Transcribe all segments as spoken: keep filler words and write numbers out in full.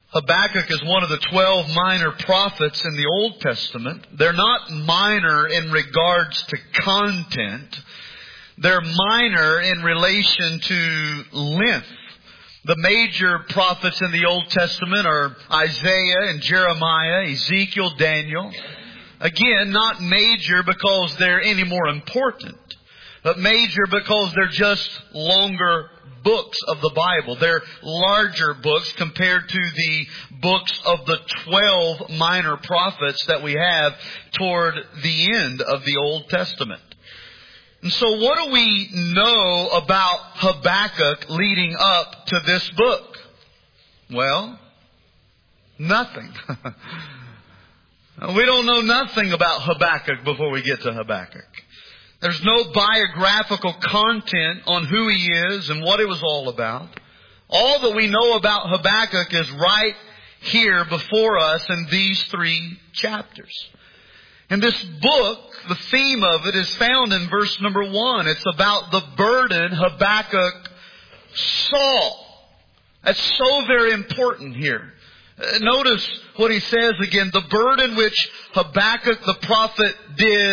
Habakkuk is one of the twelve minor prophets in the Old Testament. They're not minor in regards to content. They're minor in relation to length. The major prophets in the Old Testament are Isaiah and Jeremiah, Ezekiel, Daniel. Again, not major because they're any more important, but major because they're just longer books of the Bible. They're larger books compared to the books of the twelve minor prophets that we have toward the end of the Old Testament. And so what do we know about Habakkuk leading up to this book? Well, nothing. We don't know nothing about Habakkuk before we get to Habakkuk. There's no biographical content on who he is and what it was all about. All that we know about Habakkuk is right here before us in these three chapters. And this book, the theme of it is found in verse number one. It's about the burden Habakkuk saw. That's so very important here. Notice what he says again. The burden which Habakkuk the prophet did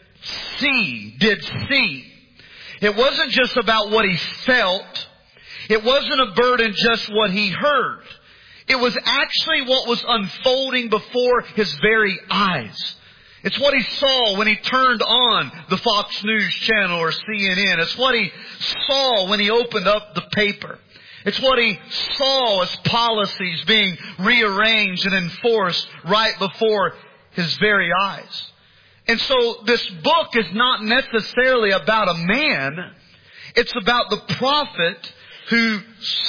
see, did see. It wasn't just about what he felt. It wasn't a burden just what he heard. It was actually what was unfolding before his very eyes. It's what he saw when he turned on the Fox News channel or C N N. It's what he saw when he opened up the paper. It's what he saw as policies being rearranged and enforced right before his very eyes. And so this book is not necessarily about a man. It's about the prophet who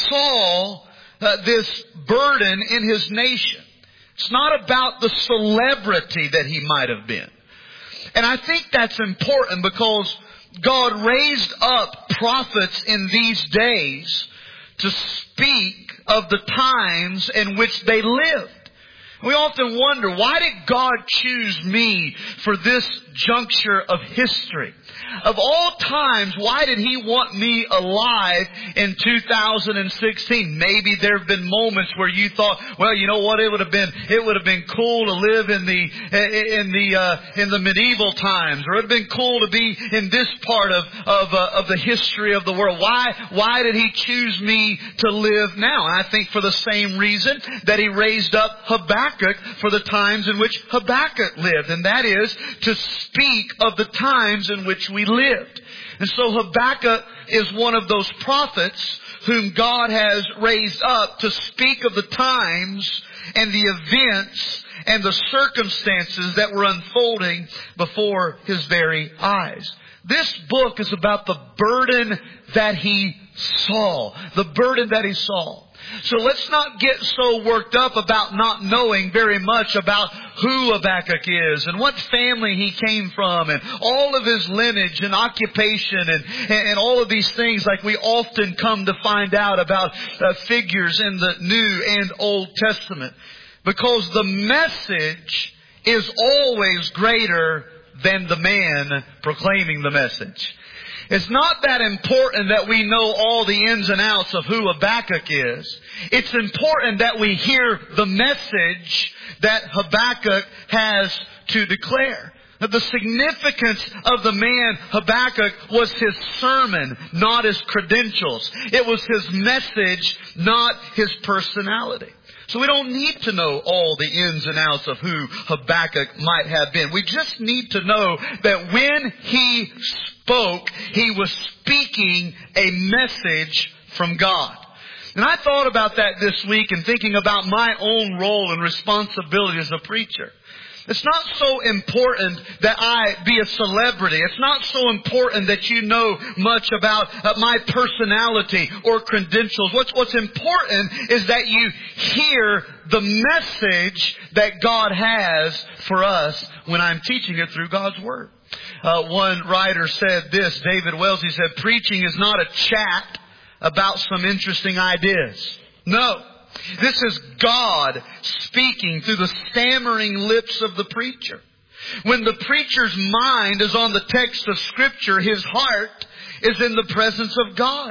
saw uh, this burden in his nation. It's not about the celebrity that he might have been. And I think that's important because God raised up prophets in these days to speak of the times in which they lived. We often wonder, why did God choose me for this juncture of history? Of all times, why did He want me alive in two thousand sixteen? Maybe there have been moments where you thought, well, you know what, it would have been, it would have been cool to live in the, in the, uh, in the medieval times, or it would have been cool to be in this part of, of, uh, of the history of the world. Why, why did He choose me to live now? And I think for the same reason that He raised up Habakkuk for the times in which Habakkuk lived, and that is to speak of the times in which we lived. And so Habakkuk is one of those prophets whom God has raised up to speak of the times and the events and the circumstances that were unfolding before his very eyes. This book is about the burden that he saw. The burden that he saw. So let's not get so worked up about not knowing very much about who Habakkuk is and what family he came from and all of his lineage and occupation and, and all of these things like we often come to find out about uh, figures in the New and Old Testament. Because the message is always greater than the man proclaiming the message. It's not that important that we know all the ins and outs of who Habakkuk is. It's important that we hear the message that Habakkuk has to declare. That the significance of the man Habakkuk was his sermon, not his credentials. It was his message, not his personality. So we don't need to know all the ins and outs of who Habakkuk might have been. We just need to know that when he spoke, he was speaking a message from God. And I thought about that this week in thinking about my own role and responsibility as a preacher. It's not so important that I be a celebrity. It's not so important that you know much about uh, my personality or credentials. What's, what's important is that you hear the message that God has for us when I'm teaching it through God's Word. Uh, one writer said this, David Wells, he said, preaching is not a chat about some interesting ideas. No. This is God speaking through the stammering lips of the preacher. When the preacher's mind is on the text of Scripture, his heart is in the presence of God.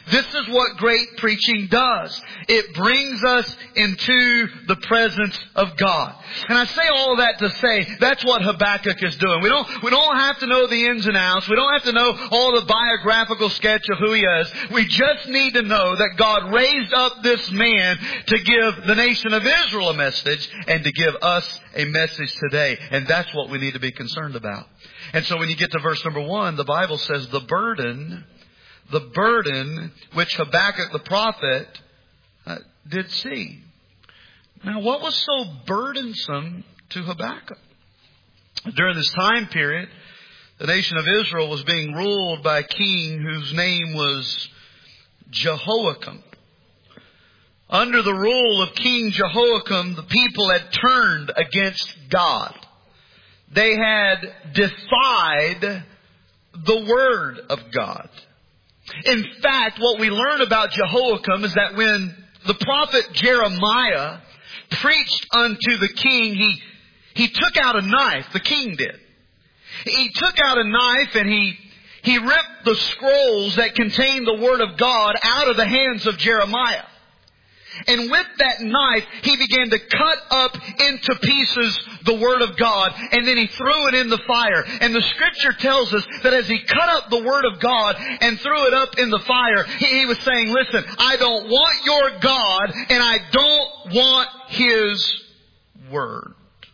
This is what great preaching does. It brings us into the presence of God. And I say all of that to say that's what Habakkuk is doing. We don't, we don't have to know the ins and outs. We don't have to know all the biographical sketch of who he is. We just need to know that God raised up this man to give the nation of Israel a message and to give us a message today. And that's what we need to be concerned about. And so when you get to verse number one, the Bible says the burden, the burden which Habakkuk the prophet uh, did see. Now, what was so burdensome to Habakkuk? During this time period, the nation of Israel was being ruled by a king whose name was Jehoiakim. Under the rule of King Jehoiakim, the people had turned against God. They had defied the Word of God. In fact, what we learn about Jehoiakim is that when the prophet Jeremiah preached unto the king, he, he took out a knife, the king did. He took out a knife and he, he ripped the scrolls that contained the Word of God out of the hands of Jeremiah. And with that knife, he began to cut up into pieces the Word of God. And then he threw it in the fire. And the Scripture tells us that as he cut up the Word of God and threw it up in the fire, he, he was saying, listen, I don't want your God and I don't want His Word.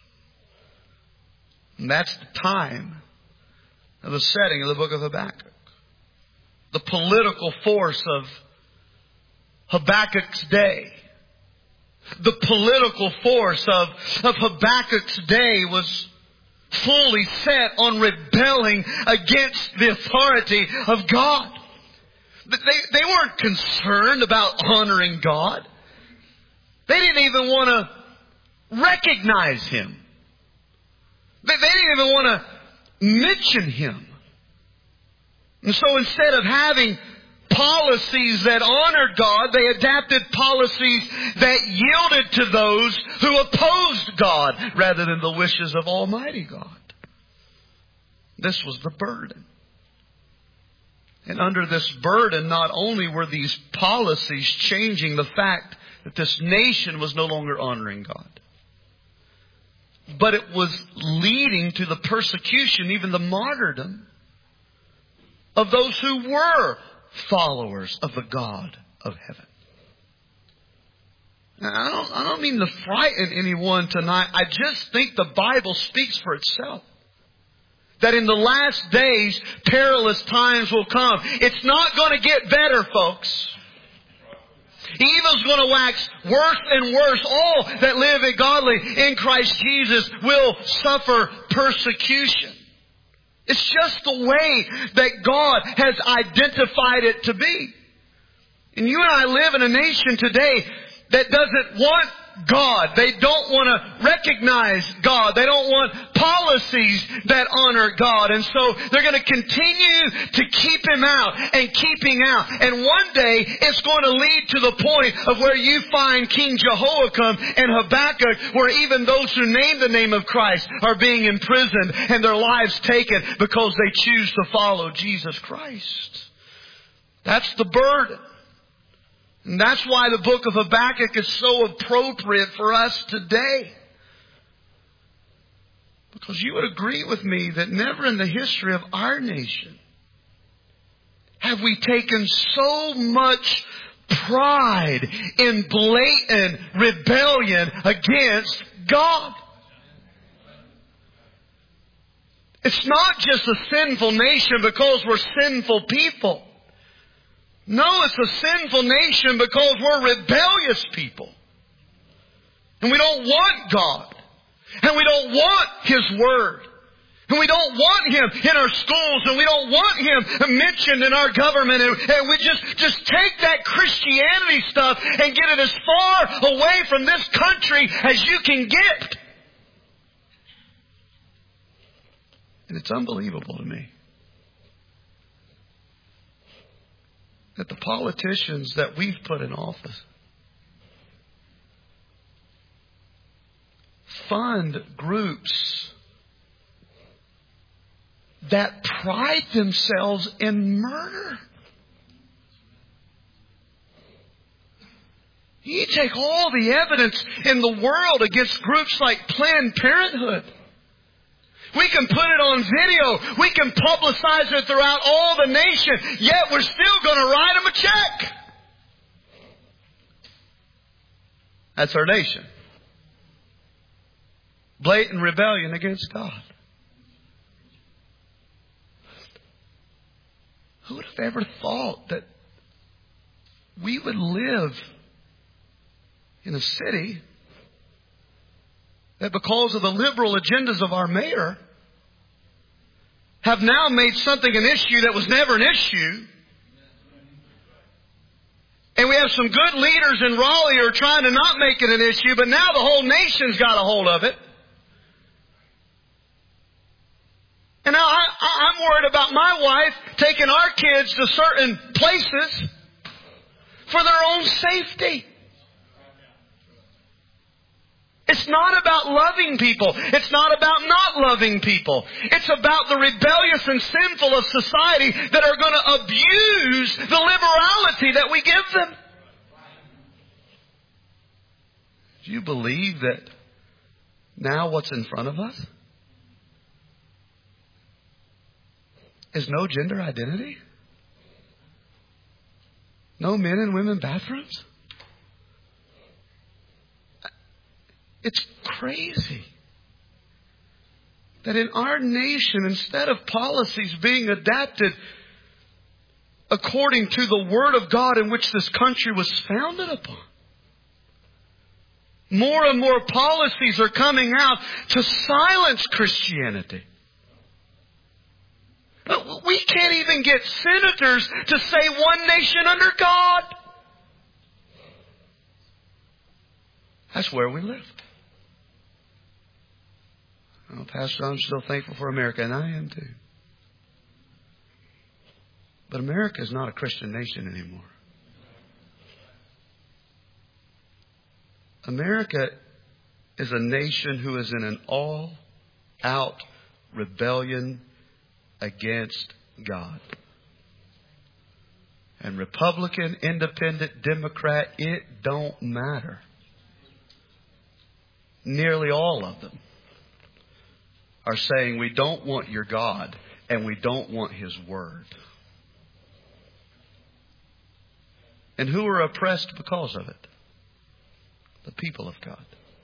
And that's the time of the setting of the book of Habakkuk. The political force of Habakkuk's day. The political force of, of Habakkuk's day was fully set on rebelling against the authority of God. They, they weren't concerned about honoring God. They didn't even want to recognize Him. They, they didn't even want to mention Him. And so instead of having policies that honored God, they adapted policies that yielded to those who opposed God rather than the wishes of Almighty God. This was the burden. And under this burden, not only were these policies changing the fact that this nation was no longer honoring God, but it was leading to the persecution, even the martyrdom, of those who were followers of the God of heaven. Now, I don't, I don't mean to frighten anyone tonight. I just think the Bible speaks for itself. That in the last days, perilous times will come. It's not going to get better, folks. Evil's going to wax worse and worse. All that live in godly in Christ Jesus will suffer persecution. It's just the way that God has identified it to be. And you and I live in a nation today that doesn't want God. They don't want to recognize God. They don't want policies that honor God. And so they're going to continue to keep Him out and keeping out. And one day it's going to lead to the point of where you find King Jehoiakim and Habakkuk, where even those who name the name of Christ are being imprisoned and their lives taken because they choose to follow Jesus Christ. That's the burden. And that's why the book of Habakkuk is so appropriate for us today. Because you would agree with me that never in the history of our nation have we taken so much pride in blatant rebellion against God. It's not just a sinful nation because we're sinful people. No, it's a sinful nation because we're rebellious people. And we don't want God. And we don't want His Word. And we don't want Him in our schools. And we don't want Him mentioned in our government. And, and we just, just take that Christianity stuff and get it as far away from this country as you can get. And it's unbelievable to me that the politicians that we've put in office fund groups that pride themselves in murder. You take all the evidence in the world against groups like Planned Parenthood. We can put it on video. We can publicize it throughout all the nation. Yet we're still going to write them a check. That's our nation. Blatant rebellion against God. Who would have ever thought that we would live in a city that, because of the liberal agendas of our mayor, have now made something an issue that was never an issue. And we have some good leaders in Raleigh who are trying to not make it an issue, but now the whole nation's got a hold of it. And now I, I, I'm worried about my wife taking our kids to certain places for their own safety. It's not about loving people. It's not about not loving people. It's about the rebellious and sinful of society that are going to abuse the liberality that we give them. Do you believe that now what's in front of us is no gender identity? No men and women bathrooms? It's crazy that in our nation, instead of policies being adapted according to the Word of God in which this country was founded upon, more and more policies are coming out to silence Christianity. We can't even get senators to say one nation under God. That's where we live. Oh, Pastor, I'm still thankful for America, and I am too. But America is not a Christian nation anymore. America is a nation who is in an all-out rebellion against God. And Republican, Independent, Democrat, it don't matter. Nearly all of them are saying we don't want your God and we don't want His Word. And who are oppressed because of it? The people of God.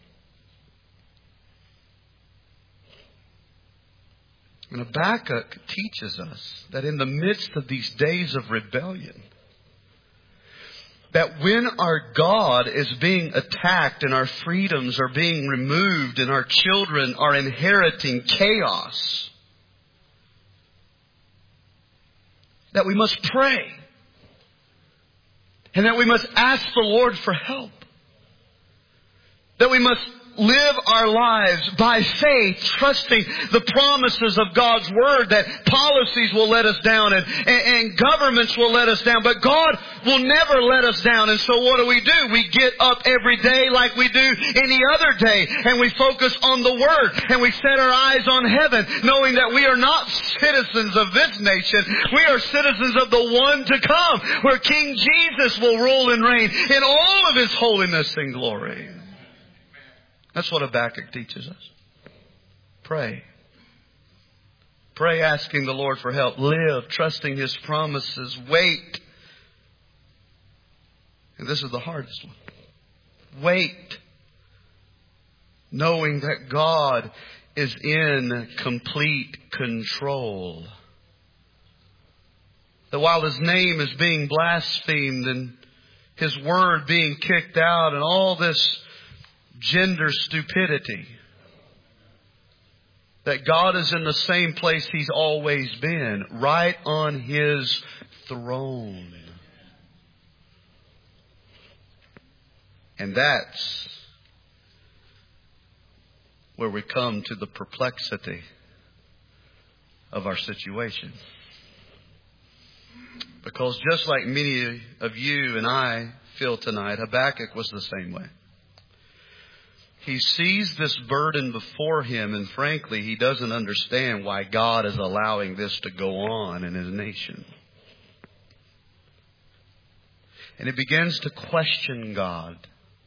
And Habakkuk teaches us that in the midst of these days of rebellion, that when our God is being attacked and our freedoms are being removed and our children are inheriting chaos, that we must pray and that we must ask the Lord for help. That we must live our lives by faith, trusting the promises of God's Word, that policies will let us down and, and, and governments will let us down, but God will never let us down. And so what do we do? We get up every day like we do any other day, and we focus on the Word, and we set our eyes on heaven, knowing that we are not citizens of this nation. We are citizens of the one to come, where King Jesus will rule and reign in all of His holiness and glory. That's what Habakkuk teaches us. Pray. Pray asking the Lord for help. Live trusting His promises. Wait. And this is the hardest one. Wait. Knowing that God is in complete control. That while His name is being blasphemed and His Word being kicked out and all this gender stupidity, that God is in the same place He's always been, right on His throne. And that's where we come to the perplexity of our situation. Because just like many of you and I feel tonight, Habakkuk was the same way. He sees this burden before him, and frankly, he doesn't understand why God is allowing this to go on in his nation. And he begins to question God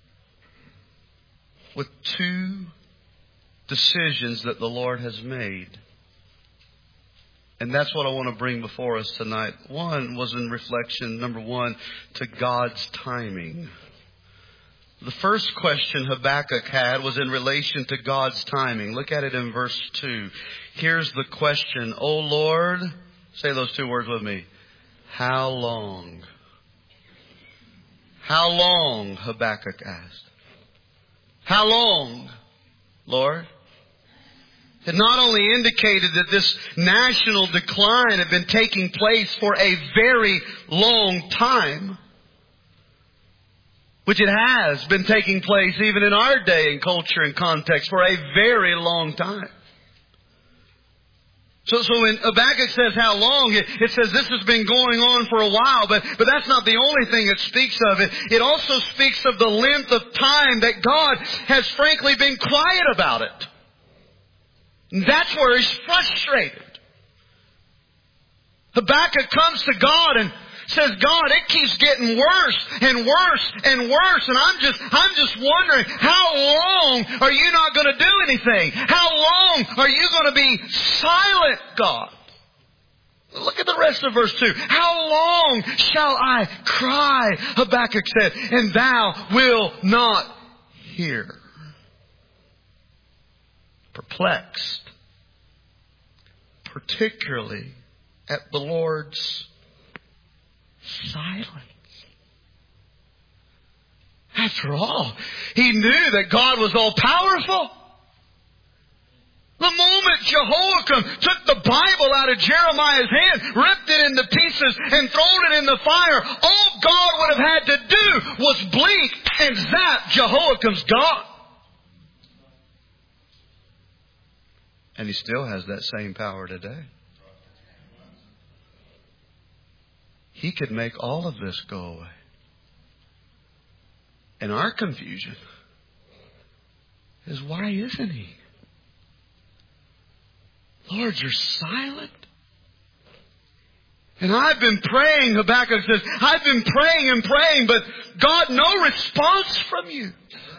with two decisions that the Lord has made. And that's what I want to bring before us tonight. One was in reflection, number one, to God's timing. The first question Habakkuk had was in relation to God's timing. Look at it in verse two. Here's the question. O Lord, say those two words with me. How long? How long? Habakkuk asked. How long, Lord? It not only indicated that this national decline had been taking place for a very long time, which it has been taking place even in our day and culture and context for a very long time. So, so when Habakkuk says how long, it, it says this has been going on for a while, but, but that's not the only thing it speaks of. It, it also speaks of the length of time that God has frankly been quiet about it. And that's where he's frustrated. Habakkuk comes to God and says, God, it keeps getting worse and worse and worse. And I'm just, I'm just wondering, how long are you not going to do anything? How long are you going to be silent, God? Look at the rest of verse two. How long shall I cry, Habakkuk said, and thou will not hear? Perplexed, particularly at the Lord's silence. After all, he knew that God was all powerful. The moment Jehoiakim took the Bible out of Jeremiah's hand, ripped it into pieces, and thrown it in the fire, all God would have had to do was blink and zap, Jehoiakim's gone. And he still has that same power today. He could make all of this go away. And our confusion is, why isn't he? Lord, you're silent. And I've been praying, Habakkuk says, I've been praying and praying, but God, no response from you.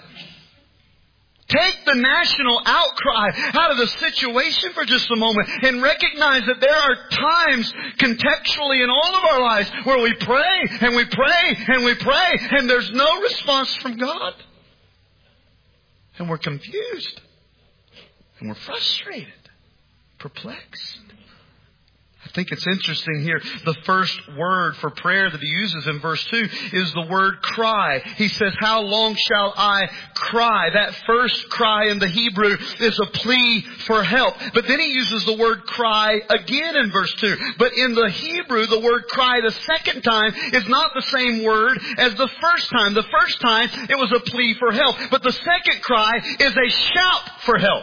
Take the national outcry out of the situation for just a moment and recognize that there are times contextually in all of our lives where we pray and we pray and we pray and there's no response from God. And we're confused. And we're frustrated. Perplexed. I think it's interesting here. The first word for prayer that he uses in verse two is the word cry. He says, how long shall I cry? That first cry in the Hebrew is a plea for help. But then he uses the word cry again in verse two. But in the Hebrew, the word cry the second time is not the same word as the first time. The first time it was a plea for help. But the second cry is a shout for help.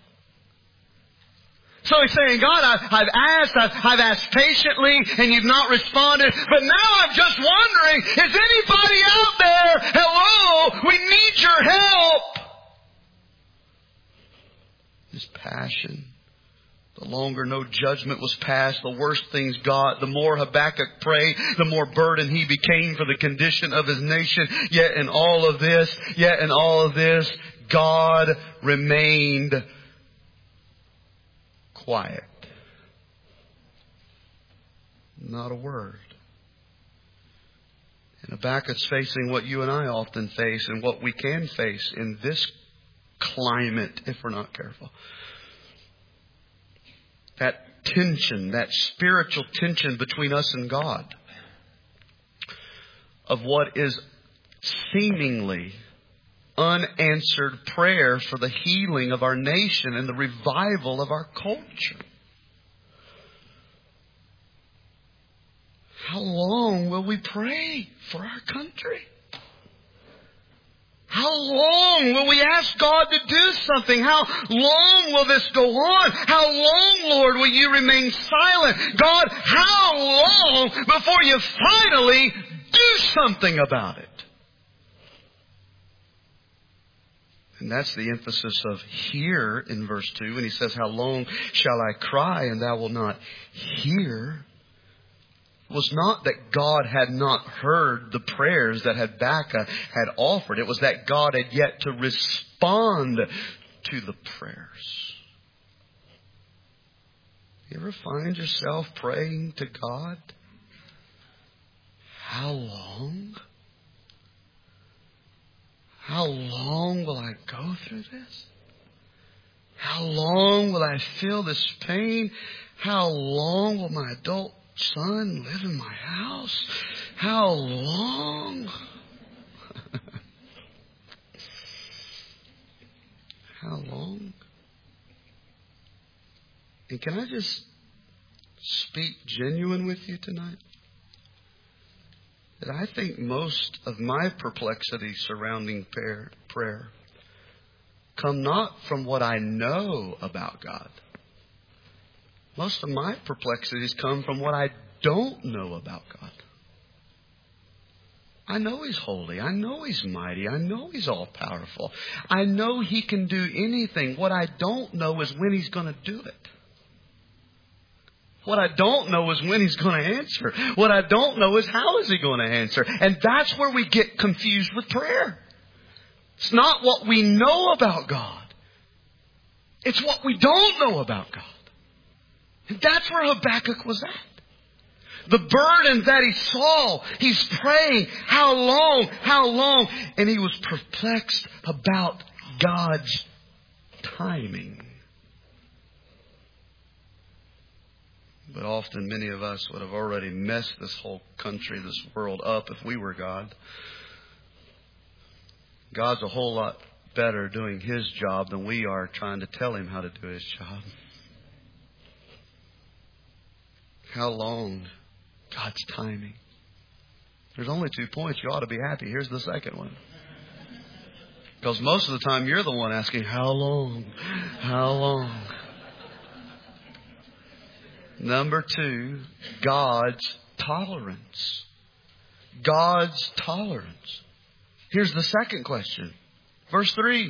So he's saying, God, I've, I've asked, I've, I've asked patiently, and you've not responded. But now I'm just wondering, is anybody out there? Hello, we need your help. His passion. The longer no judgment was passed, the worse things got. The more Habakkuk prayed, the more burdened he became for the condition of his nation. Yet in all of this, yet in all of this, God remained quiet. Not a word. And Habakkuk's facing what you and I often face and what we can face in this climate if we're not careful. That tension, that spiritual tension between us and God of what is seemingly unanswered prayer for the healing of our nation and the revival of our culture. How long will we pray for our country? How long will we ask God to do something? How long will this go on? How long, Lord, will you remain silent? God, how long before you finally do something about it? And that's the emphasis of here in verse two when he says, how long shall I cry and thou wilt not hear? was not that God had not heard the prayers that Habakkuk had offered. It was that God had yet to respond to the prayers. You ever find yourself praying to God? How long? How long will I go through this? How long will I feel this pain? How long will my adult son live in my house? How long? How long? And can I just speak genuine with you tonight? That I think most of my perplexity surrounding prayer, prayer come not from what I know about God. Most of my perplexities come from what I don't know about God. I know He's holy. I know He's mighty. I know He's all-powerful. I know He can do anything. What I don't know is when He's going to do it. What I don't know is when He's going to answer. What I don't know is how is He going to answer. And that's where we get confused with prayer. It's not what we know about God. It's what we don't know about God. And that's where Habakkuk was at. The burden that he saw, he's praying, how long, how long? And he was perplexed about God's timing. But often many of us would have already messed this whole country, this world up if we were God. God's a whole lot better doing His job than we are trying to tell Him how to do His job. How long? God's timing. There's only two points. You ought to be happy. Here's the second one. Because most of the time you're the one asking, how long? How long? Number two, God's tolerance. God's tolerance. Here's the second question. Verse three.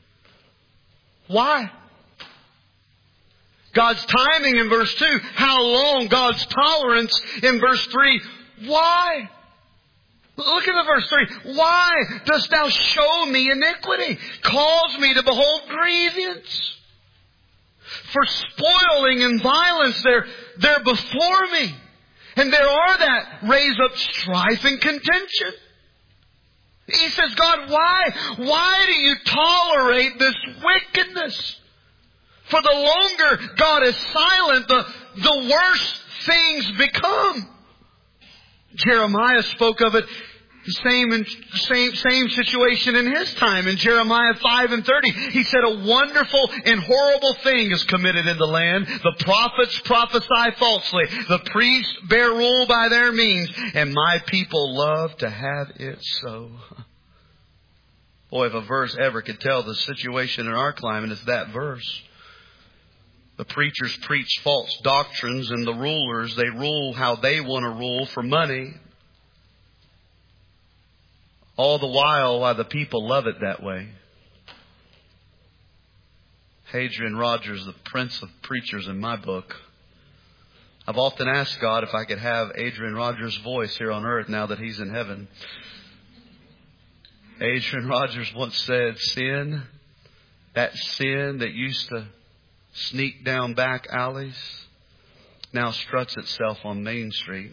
Why? God's timing in verse two. How long? God's tolerance in verse three. Why? Look at the verse three. Why dost thou show me iniquity? Cause me to behold grievance. For spoiling and violence, they're, they're before me. And there are that raise up strife and contention. He says, God, why? Why do you tolerate this wickedness? For the longer God is silent, the, the worse things become. Jeremiah spoke of it, the same, same, same situation in his time. In Jeremiah five and thirty, he said, a wonderful and horrible thing is committed in the land. The prophets prophesy falsely. The priests bear rule by their means. And my people love to have it so. Boy, if a verse ever could tell the situation in our climate, it's that verse. The preachers preach false doctrines, and the rulers, they rule how they want to rule for money. All the while, why the people love it that way. Adrian Rogers, the prince of preachers in my book. I've often asked God if I could have Adrian Rogers' voice here on earth now that he's in heaven. Adrian Rogers once said, sin, that sin that used to sneak down back alleys, now struts itself on Main Street.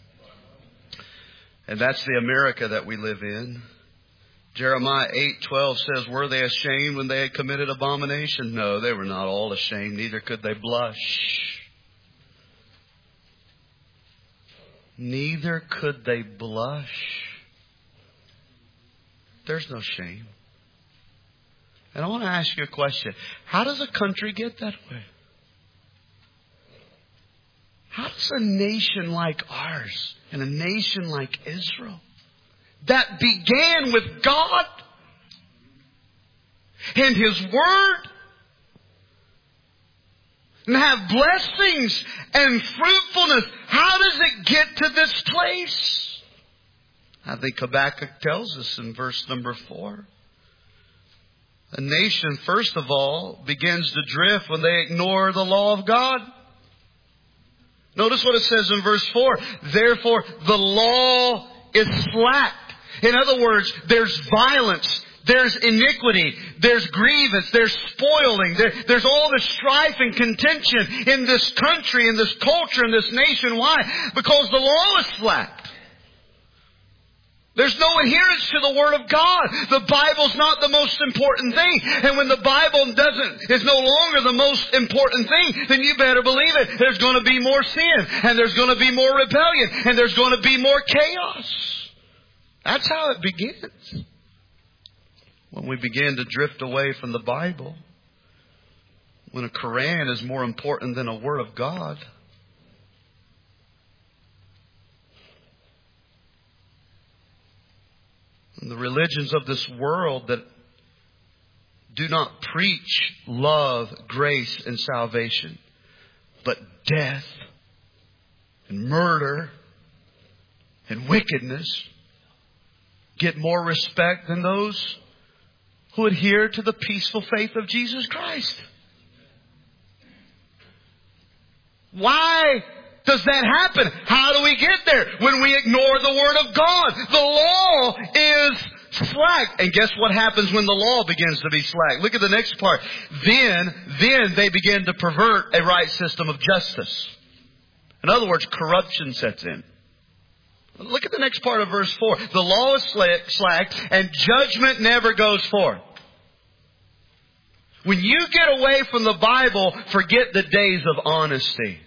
And that's the America that we live in. Jeremiah eight twelve says, were they ashamed when they had committed abomination? No, they were not all ashamed. Neither could they blush. Neither could they blush. There's no shame. And I want to ask you a question. How does a country get that way? How does a nation like ours and a nation like Israel that began with God and His Word and have blessings and fruitfulness, how does it get to this place? I think Habakkuk tells us in verse number four. A nation, first of all, begins to drift when they ignore the law of God. Notice what it says in verse four. Therefore, the law is slack. In other words, there's violence. There's iniquity. There's grievance. There's spoiling. There, there's all this strife and contention in this country, in this culture, in this nation. Why? Because the law is slack. There's no adherence to the Word of God. The Bible's not the most important thing. And when the Bible doesn't, is no longer the most important thing, then you better believe it. There's going to be more sin. And there's going to be more rebellion. And there's going to be more chaos. That's how it begins. When we begin to drift away from the Bible. When a Quran is more important than a Word of God. And the religions of this world that do not preach love, grace, and salvation, but death and murder and wickedness, get more respect than those who adhere to the peaceful faith of Jesus Christ. Why does that happen? How do we get there? When we ignore the Word of God. The law is slack. And guess what happens when the law begins to be slack? Look at the next part. Then, then they begin to pervert a right system of justice. In other words, corruption sets in. Look at the next part of verse four. The law is slack and judgment never goes forth. When you get away from the Bible, forget the days of honesty.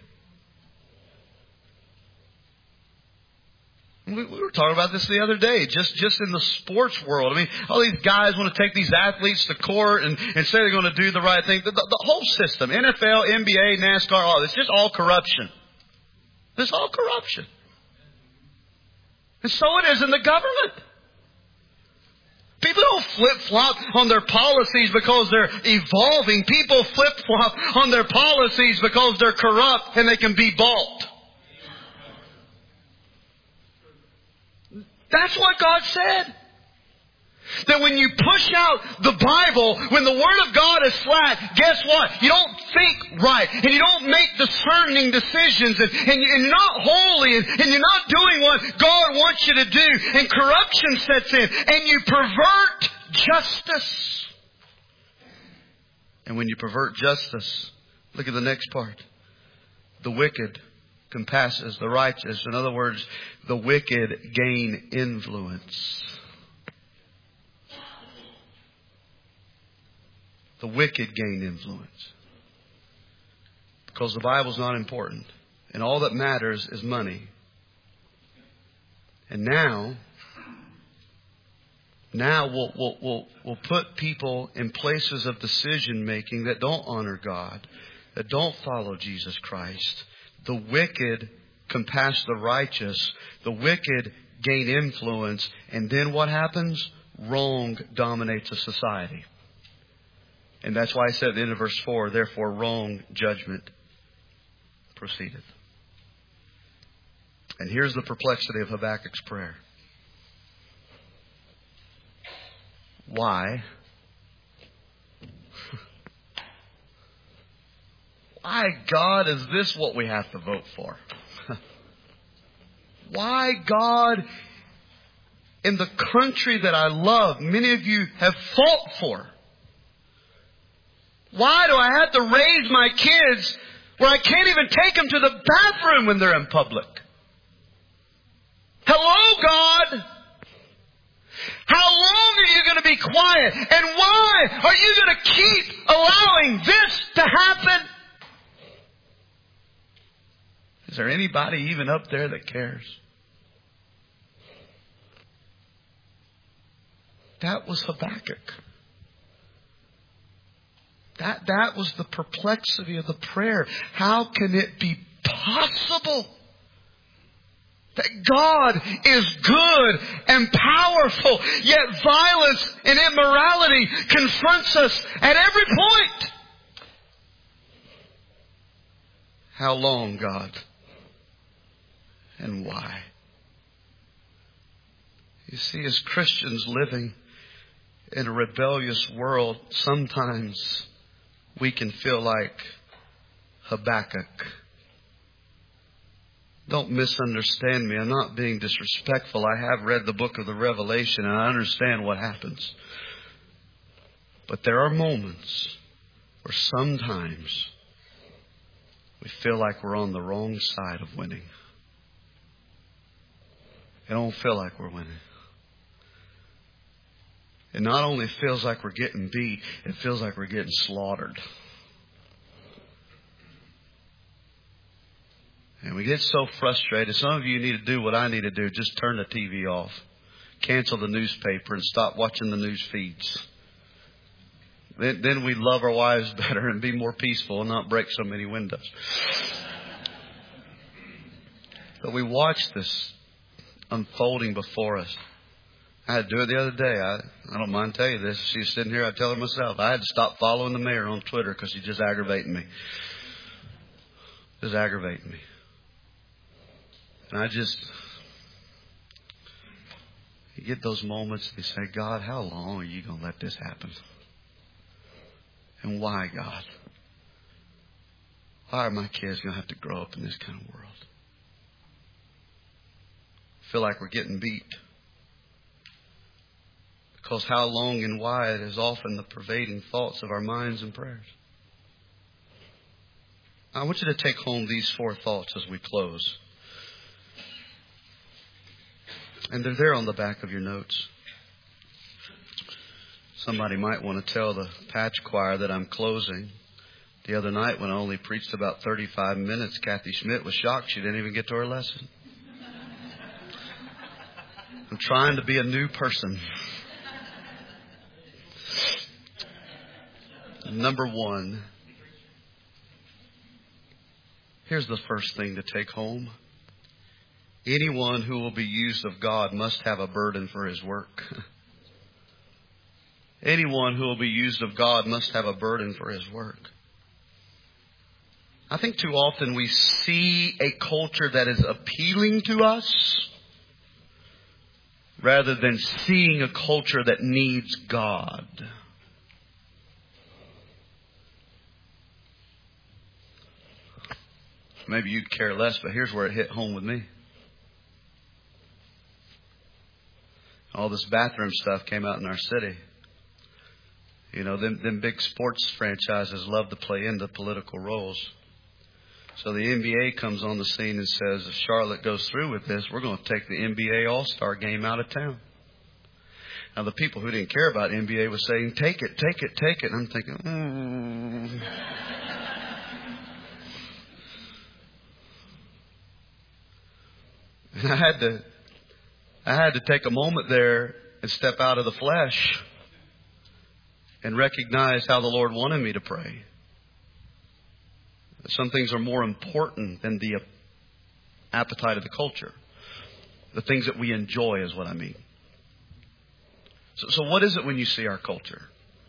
We were talking about this the other day, just, just in the sports world. I mean, all these guys want to take these athletes to court and, and say they're going to do the right thing. The, the, the whole system, N F L, N B A, NASCAR, all this, it's just all corruption. It's all corruption. And so it is in the government. People don't flip-flop on their policies because they're evolving. People flip-flop on their policies because they're corrupt and they can be bought. That's what God said. That when you push out the Bible, when the Word of God is slack, guess what? You don't think right. And you don't make discerning decisions. And, and you're not holy. And, and you're not doing what God wants you to do. And corruption sets in. And you pervert justice. And when you pervert justice, look at the next part. The wicked compasses the righteous. In other words, the wicked gain influence. The wicked gain influence. Because the Bible's not important. And all that matters is money. And now, now we'll, we'll, we'll, we'll put people in places of decision making that don't honor God, that don't follow Jesus Christ. The wicked compass the righteous. The wicked gain influence. And then what happens? Wrong dominates a society. And that's why I said at the end of verse four, therefore wrong judgment proceedeth. And here's the perplexity of Habakkuk's prayer. Why? Why, God, is this what we have to vote for? Why, God, in the country that I love, many of you have fought for? Why do I have to raise my kids where I can't even take them to the bathroom when they're in public? Hello, God. How long are you going to be quiet? And why are you going to keep allowing this to happen? Is there anybody even up there that cares? That was Habakkuk. That, that was the perplexity of the prayer. How can it be possible that God is good and powerful, yet violence and immorality confronts us at every point? How long, God? And why? You see, as Christians living in a rebellious world, sometimes we can feel like Habakkuk. Don't misunderstand me. I'm not being disrespectful. I have read the book of the Revelation and I understand what happens. But there are moments where sometimes we feel like we're on the wrong side of winning. It don't feel like we're winning. It not only feels like we're getting beat, it feels like we're getting slaughtered. And we get so frustrated. Some of you need to do what I need to do. Just turn the T V off. Cancel the newspaper and stop watching the news feeds. Then, then we love our wives better and be more peaceful and not break so many windows. But we watch this unfolding before us. I had to do it the other day. I, I don't mind telling you this. She was sitting here. I tell her myself. I had to stop following the mayor on Twitter because he's just aggravating me. Just aggravating me. And I just, you get those moments and you say, God, how long are you going to let this happen? And why, God? Why are my kids going to have to grow up in this kind of world? I feel like we're getting beat. Because how long and why is often the pervading thoughts of our minds and prayers. I want you to take home these four thoughts as we close. And they're there on the back of your notes. Somebody might want to tell the patch choir that I'm closing. The other night when I only preached about thirty-five minutes, Kathy Schmidt was shocked she didn't even get to her lesson. I'm trying to be a new person. Number one. Here's the first thing to take home. Anyone who will be used of God must have a burden for his work. Anyone who will be used of God must have a burden for his work. I think too often we see a culture that is appealing to us rather than seeing a culture that needs God. Maybe you'd care less, but here's where it hit home with me. All this bathroom stuff came out in our city. You know, them, them big sports franchises love to play into political roles. So the N B A comes on the scene and says, if Charlotte goes through with this, we're going to take the N B A All-Star game out of town. Now, the people who didn't care about N B A were saying, take it, take it, take it. And I'm thinking, mm. And I had to, I had to take a moment there and step out of the flesh and recognize how the Lord wanted me to pray. Some things are more important than the appetite of the culture. The things that we enjoy is what I mean. So, so what is it when you see our culture?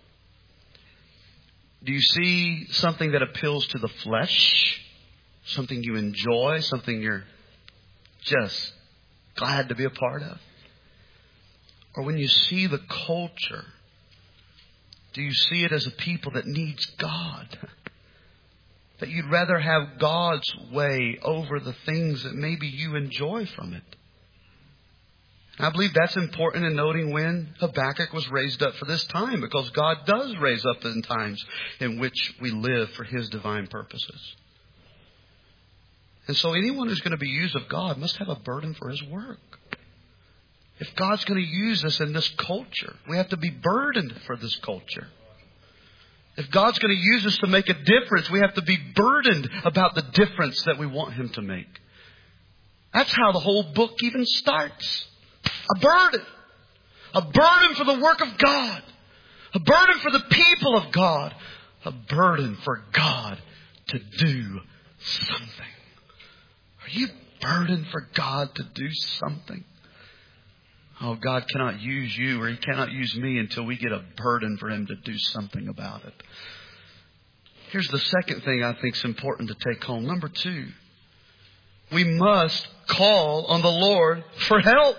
Do you see something that appeals to the flesh? Something you enjoy? Something you're just glad to be a part of? Or when you see the culture, do you see it as a people that needs God? That you'd rather have God's way over the things that maybe you enjoy from it? And I believe that's important in noting when Habakkuk was raised up for this time, because God does raise up in times in which we live for His divine purposes. And so anyone who's going to be used of God must have a burden for His work. If God's going to use us in this culture, we have to be burdened for this culture. If God's going to use us to make a difference, we have to be burdened about the difference that we want Him to make. That's how the whole book even starts. A burden. A burden for the work of God. A burden for the people of God. A burden for God to do something. Are you burdened for God to do something? Oh, God cannot use you, or He cannot use me until we get a burden for Him to do something about it. Here's the second thing I think is important to take home. Number two, we must call on the Lord for help.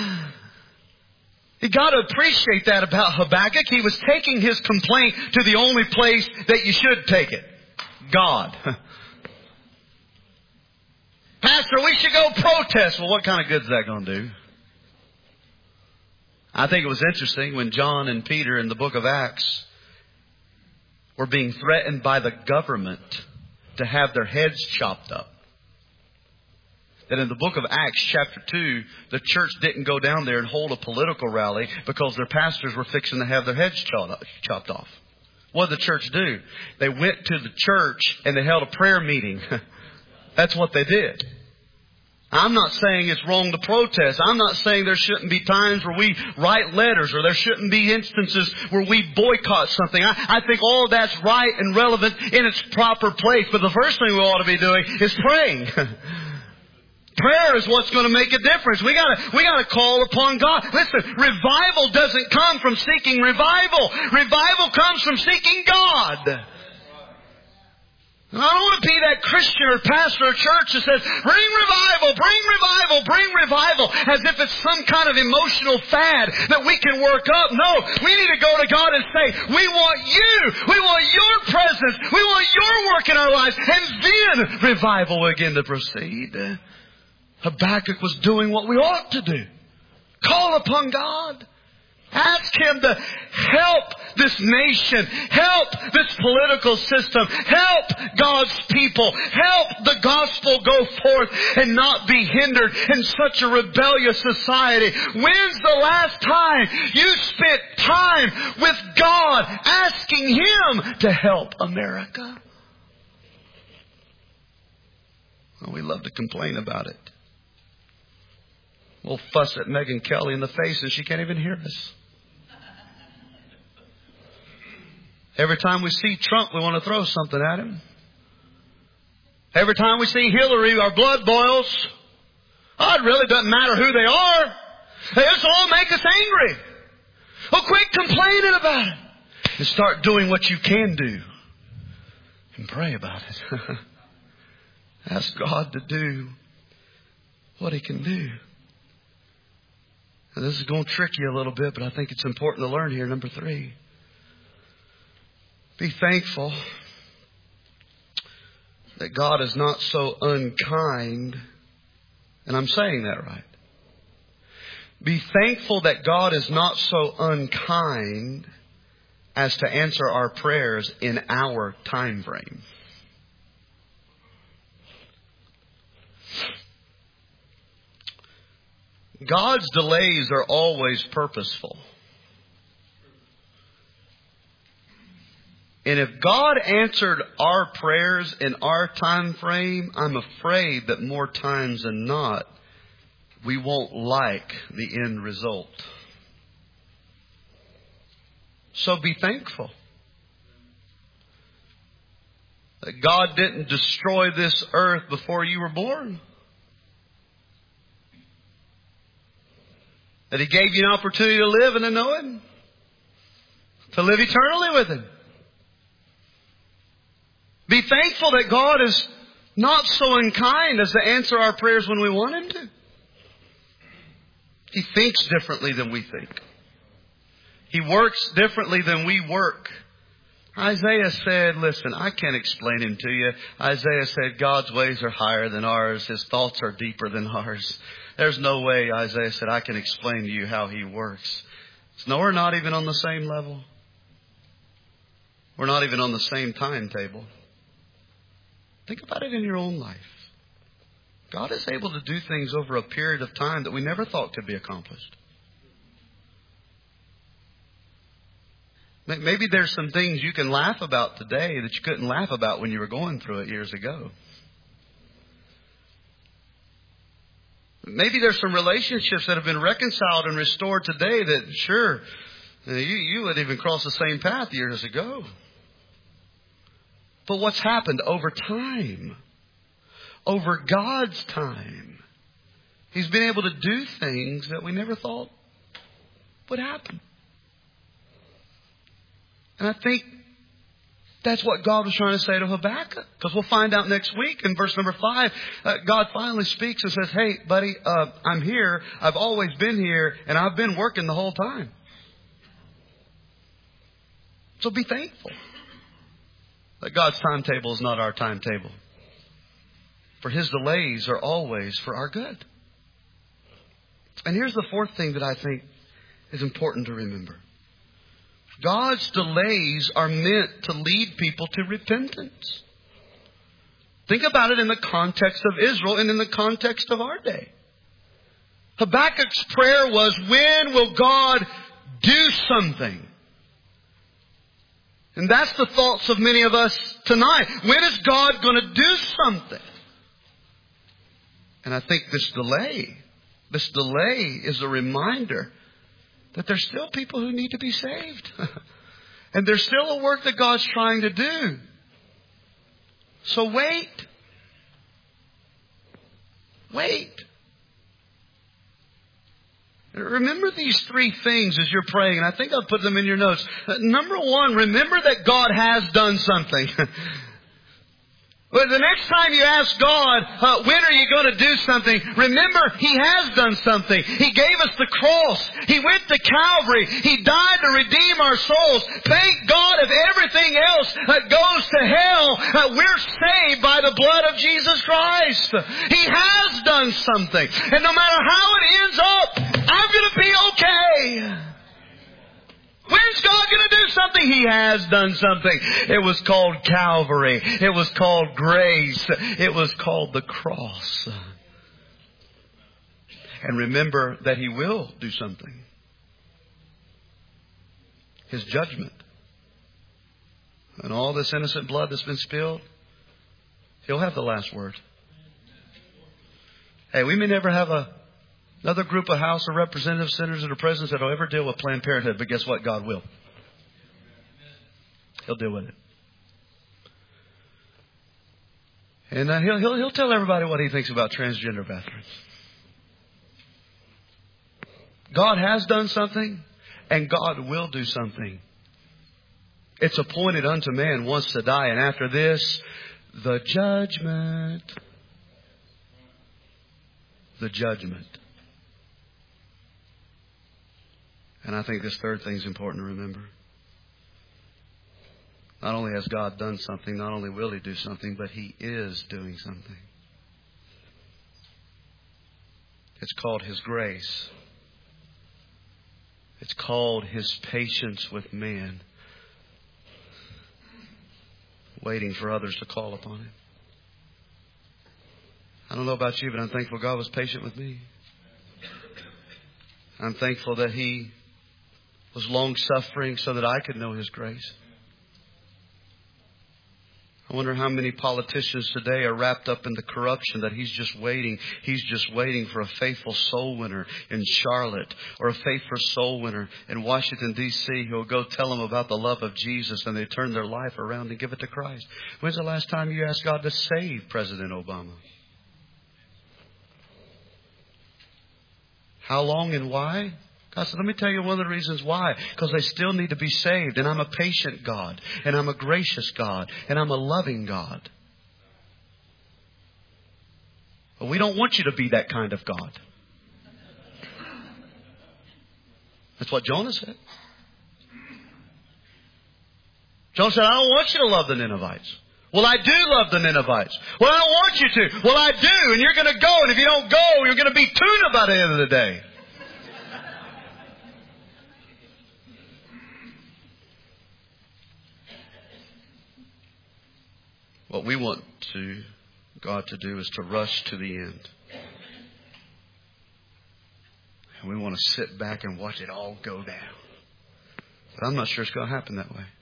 You got to appreciate that about Habakkuk. He was taking his complaint to the only place that you should take it. God. Pastor, we should go protest. Well, what kind of good is that going to do? I think it was interesting when John and Peter in the book of Acts were being threatened by the government to have their heads chopped up. That in the book of Acts chapter two, the church didn't go down there and hold a political rally because their pastors were fixing to have their heads chopped off. What did the church do? They went to the church and they held a prayer meeting. That's what they did. I'm not saying it's wrong to protest. I'm not saying there shouldn't be times where we write letters or there shouldn't be instances where we boycott something. I, I think all of that's right and relevant in its proper place. But the first thing we ought to be doing is praying. Prayer is what's going to make a difference. We gotta, we gotta call upon God. Listen, revival doesn't come from seeking revival. Revival comes from seeking God. I don't want to be that Christian or pastor or church that says, bring revival, bring revival, bring revival, as if it's some kind of emotional fad that we can work up. No, we need to go to God and say, we want you, we want your presence, we want your work in our lives, and then revival will begin to proceed. Habakkuk was doing what we ought to do. Call upon God. Ask Him to help this nation, help this political system, help God's people, help the gospel go forth and not be hindered in such a rebellious society. When's the last time you spent time with God asking Him to help America? Well, we love to complain about it. We'll fuss at Megyn Kelly in the face and she can't even hear us. Every time we see Trump, we want to throw something at him. Every time we see Hillary, our blood boils. Oh, it really doesn't matter who they are. They just all make us angry. Well, quit complaining about it. And start doing what you can do. And pray about it. Ask God to do what He can do. Now, this is going to trick you a little bit, but I think it's important to learn here. Number three. Be thankful that God is not so unkind, and I'm saying that right. Be thankful that God is not so unkind as to answer our prayers in our time frame. God's delays are always purposeful. And if God answered our prayers in our time frame, I'm afraid that more times than not, we won't like the end result. So be thankful that God didn't destroy this earth before you were born. That He gave you an opportunity to live and to know Him. To live eternally with Him. Be thankful that God is not so unkind as to answer our prayers when we want Him to. He thinks differently than we think. He works differently than we work. Isaiah said, listen, I can't explain Him to you. Isaiah said, God's ways are higher than ours. His thoughts are deeper than ours. There's no way, Isaiah said, I can explain to you how He works. No, we're not even on the same level. We're not even on the same timetable. Think about it in your own life. God is able to do things over a period of time that we never thought could be accomplished. Maybe there's some things you can laugh about today that you couldn't laugh about when you were going through it years ago. Maybe there's some relationships that have been reconciled and restored today that, sure, you, you would even cross the same path years ago. But what's happened over time? Over God's time. He's been able to do things that we never thought would happen. And I think that's what God was trying to say to Habakkuk. Because we'll find out next week in verse number five, uh, God finally speaks and says, hey, buddy, uh, I'm here. I've always been here. And I've been working the whole time. So be thankful that God's timetable is not our timetable. For His delays are always for our good. And here's the fourth thing that I think is important to remember. God's delays are meant to lead people to repentance. Think about it in the context of Israel and in the context of our day. Habakkuk's prayer was, when will God do something? And that's the thoughts of many of us tonight. When is God going to do something? And I think this delay, this delay is a reminder that there's still people who need to be saved. And there's still a work that God's trying to do. So wait. Wait. Remember these three things as you're praying, and I think I'll put them in your notes. Number one, remember that God has done something. But the next time you ask God, uh, when are you going to do something? Remember, He has done something. He gave us the cross. He went to Calvary. He died to redeem our souls. Thank God, if everything else uh, goes to hell, uh, we're saved by the blood of Jesus Christ. He has done something. And no matter how it ends up, I'm going to be okay. When's God going to do something? He has done something. It was called Calvary. It was called grace. It was called the cross. And remember that He will do something. His judgment. And all this innocent blood that's been spilled, He'll have the last word. Hey, we may never have a Another group of House of Representatives, senators, or presidents that will ever deal with Planned Parenthood. But guess what? God will. He'll deal with it. And uh, he'll, he'll, he'll tell everybody what He thinks about transgender bathrooms. God has done something, and God will do something. It's appointed unto man once to die, and after this, the judgment. The judgment. And I think this third thing is important to remember. Not only has God done something, not only will He do something, but He is doing something. It's called His grace. It's called His patience with man, waiting for others to call upon Him. I don't know about you, but I'm thankful God was patient with me. I'm thankful that He was long-suffering so that I could know His grace. I wonder how many politicians today are wrapped up in the corruption that He's just waiting. He's just waiting for a faithful soul winner in Charlotte or a faithful soul winner in Washington, D C who will go tell them about the love of Jesus and they turn their life around and give it to Christ. When's the last time you asked God to save President Obama? How long and why? God said, let me tell you one of the reasons why. Because they still need to be saved. And I'm a patient God. And I'm a gracious God. And I'm a loving God. But we don't want you to be that kind of God. That's what Jonah said. Jonah said, I don't want you to love the Ninevites. Well, I do love the Ninevites. Well, I don't want you to. Well, I do. And you're going to go. And if you don't go, you're going to be tuna by the end of the day. What we want to God to do is to rush to the end. And we want to sit back and watch it all go down. But I'm not sure it's going to happen that way.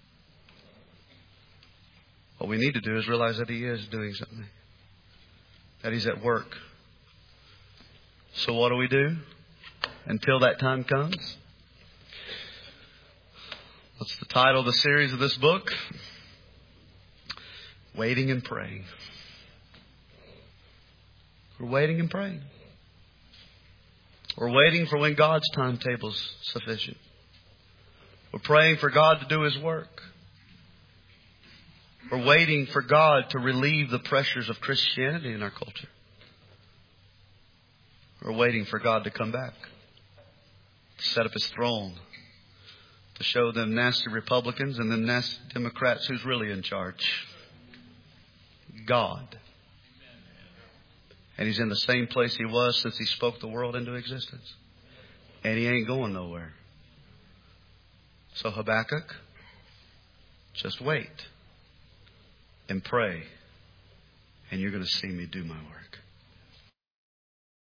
What we need to do is realize that He is doing something. That He's at work. So what do we do until that time comes? What's the title of the series of this book? Waiting and praying. We're waiting and praying. We're waiting for when God's timetable's sufficient. We're praying for God to do His work. We're waiting for God to relieve the pressures of Christianity in our culture. We're waiting for God to come back, to set up His throne, to show them nasty Republicans and them nasty Democrats who's really in charge. God. And He's in the same place He was since He spoke the world into existence. And He ain't going nowhere. So Habakkuk, just wait and pray. And you're going to see me do my work.